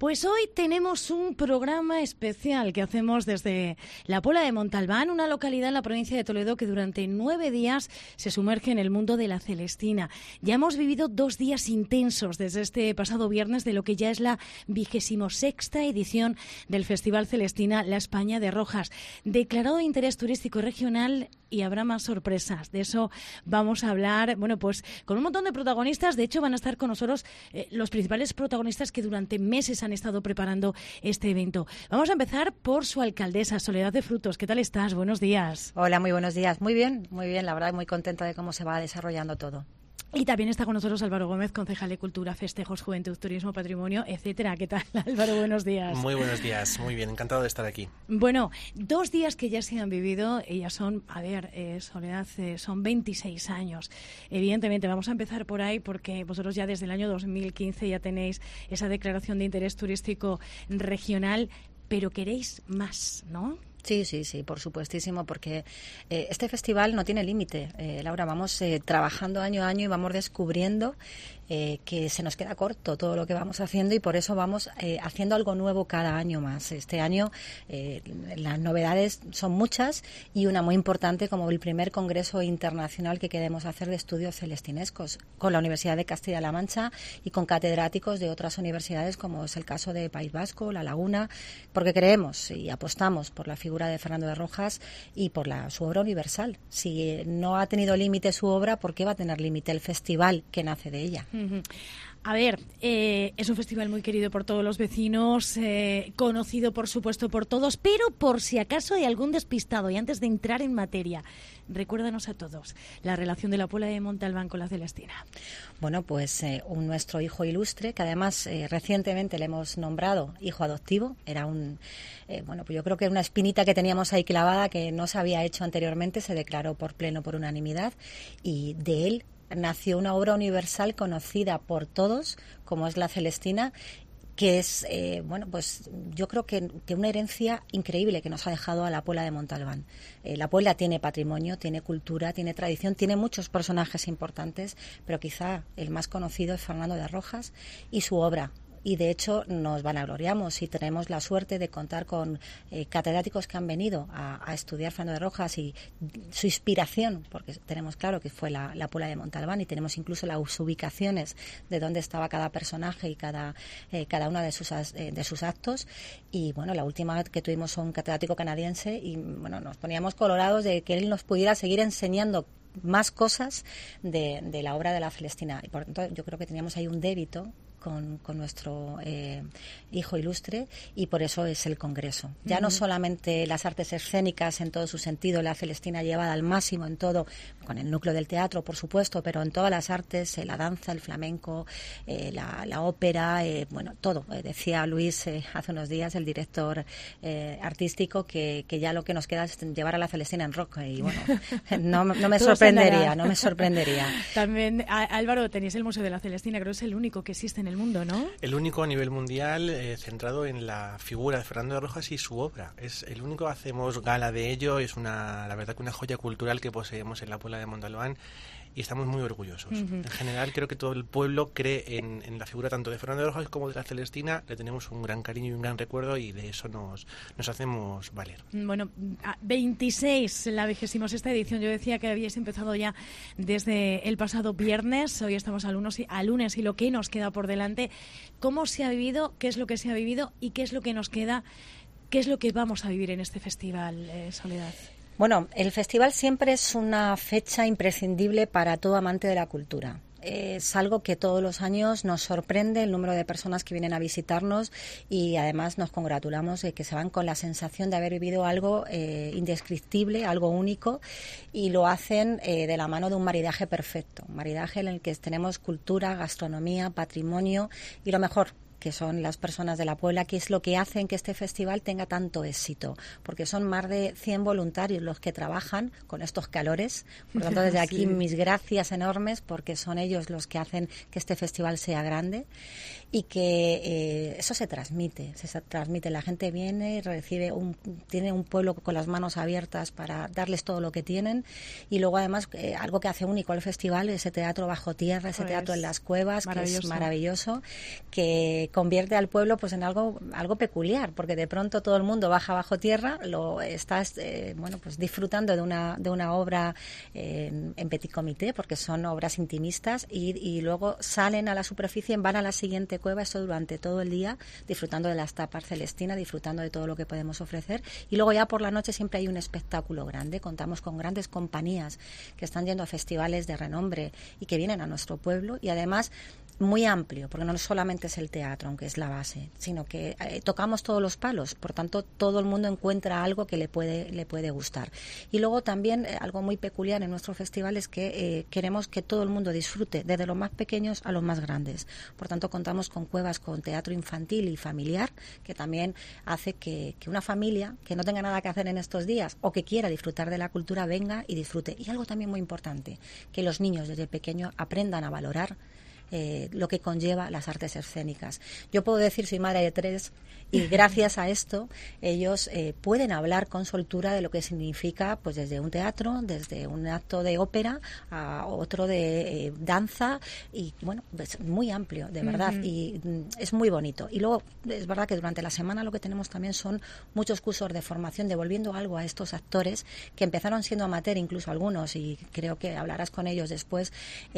Pues hoy tenemos un programa especial que hacemos desde la Puebla de Montalbán, una localidad en la provincia de Toledo que durante 9 días se sumerge en el mundo de la Celestina. Ya hemos vivido 2 días intensos desde este pasado viernes de lo que ya es la 26ª edición del Festival Celestina La España de Rojas, declarado de interés turístico regional, y habrá más sorpresas. De eso vamos a hablar, bueno, pues con un montón de protagonistas. De hecho, van a estar con nosotros los principales protagonistas que durante meses han estado preparando este evento. Vamos a empezar por su alcaldesa, Soledad de Frutos. ¿Qué tal estás? Buenos días. Hola, muy buenos días. Muy bien, la verdad, muy contenta de cómo se va desarrollando todo. Y también está con nosotros Álvaro Gómez, concejal de Cultura, Festejos, Juventud, Turismo, Patrimonio, etcétera. ¿Qué tal, Álvaro? Buenos días. Muy buenos días, muy bien, encantado de estar aquí. Bueno, 2 días que ya se han vivido, y ya son, Soledad, son 26 años. Evidentemente, vamos a empezar por ahí porque vosotros ya desde el año 2015 ya tenéis esa declaración de interés turístico regional, pero queréis más, ¿no? Sí, por supuestísimo, porque este festival no tiene límite. Laura, vamos trabajando año a año y vamos descubriendo que se nos queda corto todo lo que vamos haciendo y por eso vamos haciendo algo nuevo cada año más. Este año las novedades son muchas y una muy importante como el primer congreso internacional que queremos hacer de estudios celestinescos con la Universidad de Castilla-La Mancha y con catedráticos de otras universidades como es el caso de País Vasco, La Laguna, porque creemos y apostamos por la figura de Fernando de Rojas y por su obra universal. Si no ha tenido límite su obra, ¿por qué va a tener límite el festival que nace de ella? A ver, es un festival muy querido por todos los vecinos, conocido por supuesto por todos, pero por si acaso hay algún despistado y antes de entrar en materia, recuérdanos a todos la relación de la Puebla de Montalbán con la Celestina. Bueno, pues nuestro hijo ilustre, que además recientemente le hemos nombrado hijo adoptivo, era pues yo creo que era una espinita que teníamos ahí clavada que no se había hecho anteriormente, se declaró por unanimidad y de él nació una obra universal conocida por todos, como es la Celestina, que es, pues yo creo que una herencia increíble que nos ha dejado a la Puebla de Montalbán. La Puebla tiene patrimonio, tiene cultura, tiene tradición, tiene muchos personajes importantes, pero quizá el más conocido es Fernando de Rojas y su obra. Y de hecho nos vanagloriamos y tenemos la suerte de contar con catedráticos que han venido a estudiar Fernando de Rojas y su inspiración, porque tenemos claro que fue la Puebla de Montalbán y tenemos incluso las ubicaciones de dónde estaba cada personaje y cada una de sus actos. Y bueno, la última que tuvimos un catedrático canadiense y bueno, nos poníamos colorados de que él nos pudiera seguir enseñando más cosas de la obra de la Celestina. Y por tanto yo creo que teníamos ahí un débito con nuestro hijo ilustre y por eso es el Congreso. Ya no solamente las artes escénicas en todo su sentido, la Celestina llevada al máximo en todo, con el núcleo del teatro, por supuesto, pero en todas las artes, la danza, el flamenco, la ópera, todo. Decía Luis hace unos días, el director artístico, que ya lo que nos queda es llevar a la Celestina en rock y bueno, no me sorprendería. También, Álvaro, tenéis el Museo de la Celestina, creo que es el único que existe en el mundo, ¿no? El único a nivel mundial centrado en la figura de Fernando de Rojas y su obra. Es el único, hacemos gala de ello, es la verdad que una joya cultural que poseemos en la Puebla de Montalbán y estamos muy orgullosos. En general creo que todo el pueblo cree en la figura tanto de Fernando de Rojas como de la Celestina, le tenemos un gran cariño y un gran recuerdo y de eso nos hacemos valer. Bueno, 26, la 26ª edición, yo decía que habíais empezado ya desde el pasado viernes, hoy estamos al lunes y lo que nos queda por delante. ¿Cómo se ha vivido? ¿Qué es lo que se ha vivido? ¿Y qué es lo que nos queda? ¿Qué es lo que vamos a vivir en este festival, Soledad? Bueno, el festival siempre es una fecha imprescindible para todo amante de la cultura. Es algo que todos los años nos sorprende el número de personas que vienen a visitarnos y además nos congratulamos de que se van con la sensación de haber vivido algo indescriptible, algo único y lo hacen de la mano de un maridaje perfecto, un maridaje en el que tenemos cultura, gastronomía, patrimonio y lo mejor, que son las personas de la Puebla, que es lo que hacen que este festival tenga tanto éxito, porque son más de 100 voluntarios los que trabajan con estos calores. Por lo tanto, desde aquí mis gracias enormes, porque son ellos los que hacen que este festival sea grande. y que eso se transmite, la gente viene, tiene un pueblo con las manos abiertas para darles todo lo que tienen, y luego además algo que hace único el festival, ese teatro bajo tierra, ese teatro en las cuevas, que es maravilloso, que convierte al pueblo pues en algo peculiar, porque de pronto todo el mundo baja bajo tierra, estás pues disfrutando de una obra en petit comité, porque son obras intimistas, y luego salen a la superficie, van a la siguiente cueva, esto durante todo el día, disfrutando de las tapas Celestina, disfrutando de todo lo que podemos ofrecer, y luego ya por la noche siempre hay un espectáculo grande. Contamos con grandes compañías que están yendo a festivales de renombre y que vienen a nuestro pueblo, y además muy amplio, porque no solamente es el teatro, aunque es la base, sino que tocamos todos los palos, por tanto todo el mundo encuentra algo que le puede gustar. Y luego también algo muy peculiar en nuestro festival es que queremos que todo el mundo disfrute, desde los más pequeños a los más grandes. Por tanto contamos con cuevas con teatro infantil y familiar, que también hace que una familia que no tenga nada que hacer en estos días o que quiera disfrutar de la cultura venga y disfrute. Y algo también muy importante, que los niños desde pequeño aprendan a valorar lo que conlleva las artes escénicas. Yo puedo decir, soy madre de 3, y gracias a esto ellos pueden hablar con soltura de lo que significa, pues desde un teatro, desde un acto de ópera a otro de danza, y bueno, es muy amplio, de verdad, y es muy bonito. Y luego es verdad que durante la semana lo que tenemos también son muchos cursos de formación, devolviendo algo a estos actores que empezaron siendo amateur, incluso algunos, y creo que hablarás con ellos después,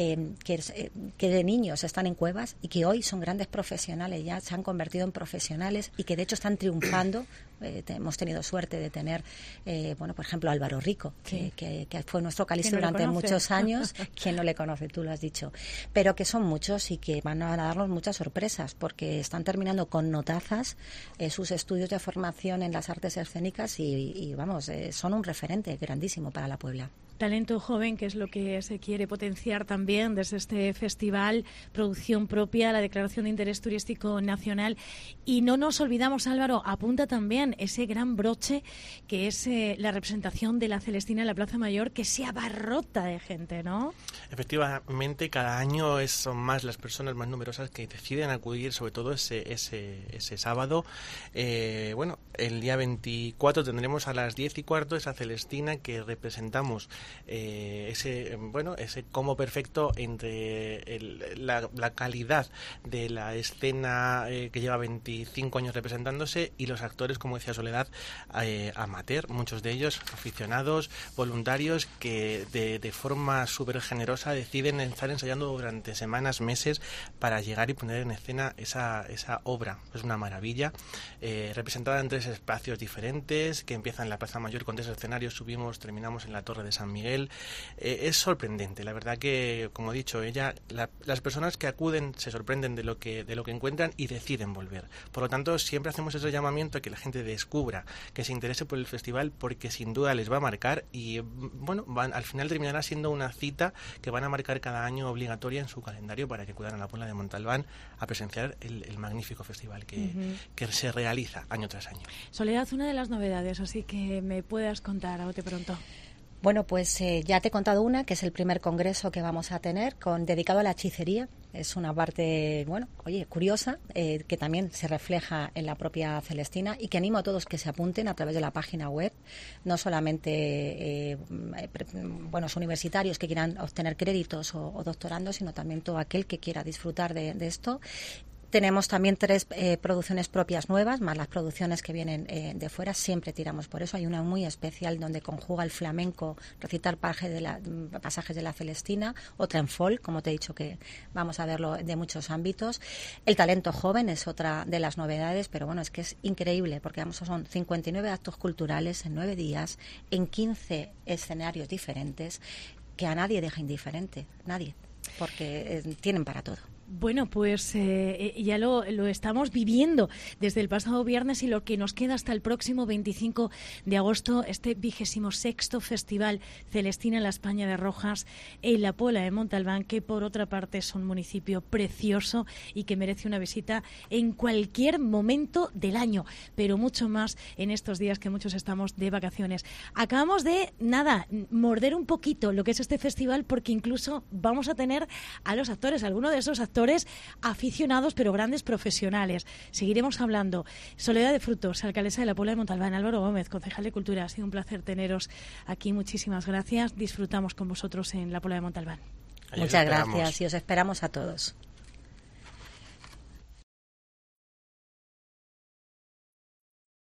que de niños están en cuevas y que hoy son grandes profesionales, ya se han convertido en profesionales y que de hecho están triunfando. Hemos tenido suerte de tener, por ejemplo, Álvaro Rico, que fue nuestro Calixto durante muchos años. ¿Quién no le conoce? Tú lo has dicho. Pero que son muchos y que van a darnos muchas sorpresas, porque están terminando con notazas sus estudios de formación en las artes escénicas y son un referente grandísimo para la Puebla. Talento joven, que es lo que se quiere potenciar también desde este festival, producción propia, la Declaración de Interés Turístico Nacional. Y no nos olvidamos, Álvaro, apunta también ese gran broche que es la representación de la Celestina en la Plaza Mayor, que se abarrota de gente, ¿no? Efectivamente, cada año son más las personas más numerosas que deciden acudir, sobre todo ese sábado. El día 24 tendremos a las 10:15 esa Celestina que representamos ese combo perfecto entre la calidad de la escena que lleva 25 años representándose y los actores, como decía Soledad, amateur, muchos de ellos aficionados, voluntarios, que de forma súper generosa deciden estar ensayando durante semanas, meses, para llegar y poner en escena esa obra. Es una maravilla, representada en 3 espacios diferentes, que empiezan en la Plaza Mayor con 3 escenarios, terminamos en la Torre de San Miguel. Es sorprendente, la verdad que, como he dicho, las personas que acuden se sorprenden de lo que encuentran y deciden volver. Por lo tanto, siempre hacemos ese llamamiento a que la gente descubra, que se interese por el festival, porque sin duda les va a marcar y al final terminará siendo una cita que van a marcar cada año obligatoria en su calendario para que acudan a la Puebla de Montalbán a presenciar el magnífico festival que se realiza año tras año. Soledad, una de las novedades, así que me puedas contar a bote pronto. Bueno, pues ya te he contado una, que es el primer congreso que vamos a tener dedicado a la hechicería. Es una parte, curiosa, que también se refleja en la propia Celestina y que animo a todos que se apunten a través de la página web. No solamente los universitarios que quieran obtener créditos o doctorandos, sino también todo aquel que quiera disfrutar de esto. Tenemos también 3 producciones propias nuevas, más las producciones que vienen de fuera. Siempre tiramos por eso. Hay una muy especial donde conjuga el flamenco, recitar pasajes de la Celestina, otra en folk, como te he dicho, que vamos a verlo de muchos ámbitos. El talento joven es otra de las novedades, pero es que es increíble, porque son 59 actos culturales en 9 días, en 15 escenarios diferentes, que a nadie deja indiferente, nadie, porque tienen para todo. Bueno, pues ya lo estamos viviendo desde el pasado viernes y lo que nos queda hasta el próximo 25 de agosto, este 26º Festival Celestina en la España de Rojas en la Puebla de Montalbán, que por otra parte es un municipio precioso y que merece una visita en cualquier momento del año, pero mucho más en estos días que muchos estamos de vacaciones. Acabamos de, morder un poquito lo que es este festival, porque incluso vamos a tener a los actores, algunos de esos actores actores aficionados, pero grandes profesionales. Seguiremos hablando. Soledad de Frutos, alcaldesa de la Puebla de Montalbán. Álvaro Gómez, concejal de Cultura. Ha sido un placer teneros aquí. Muchísimas gracias. Disfrutamos con vosotros en la Puebla de Montalbán. Muchas gracias y os esperamos a todos.